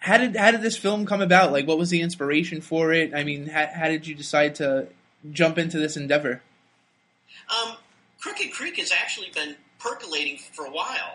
how did this film come about? Like, what was the inspiration for it? I mean, how did you decide to jump into this endeavor? Crooked Creek has actually been percolating for a while.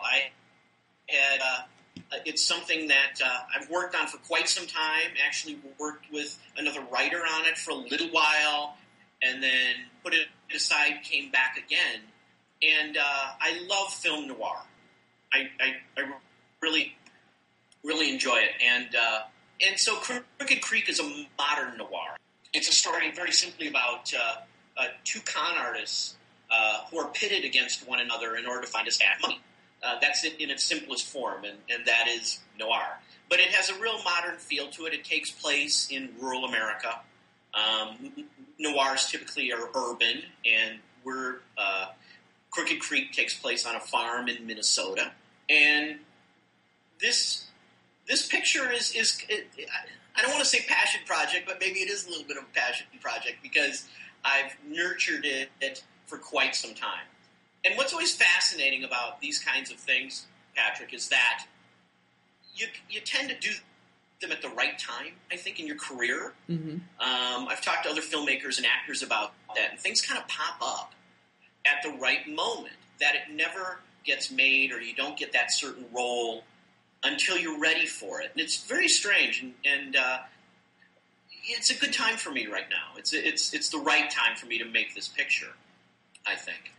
It's something that I've worked on for quite some time. Actually worked with another writer on it for a little while, and then put it aside, came back again. And I love film noir. I really, really enjoy it. And so Crooked Creek is a modern noir. It's a story very simply about two con artists who are pitted against one another in order to find a stack of money. That's it in its simplest form, and that is noir. But it has a real modern feel to it. It takes place in rural America. Noirs typically are urban, and Crooked Creek takes place on a farm in Minnesota. And this picture is I don't want to say passion project, but maybe it is a little bit of a passion project because I've nurtured it for quite some time. And what's always fascinating about these kinds of things, Patrick, is that you tend to do them at the right time, I think, in your career. Mm-hmm. I've talked to other filmmakers and actors about that, and things kind of pop up at the right moment, that it never gets made or you don't get that certain role until you're ready for it. And it's very strange, and it's a good time for me right now. It's the right time for me to make this picture, I think.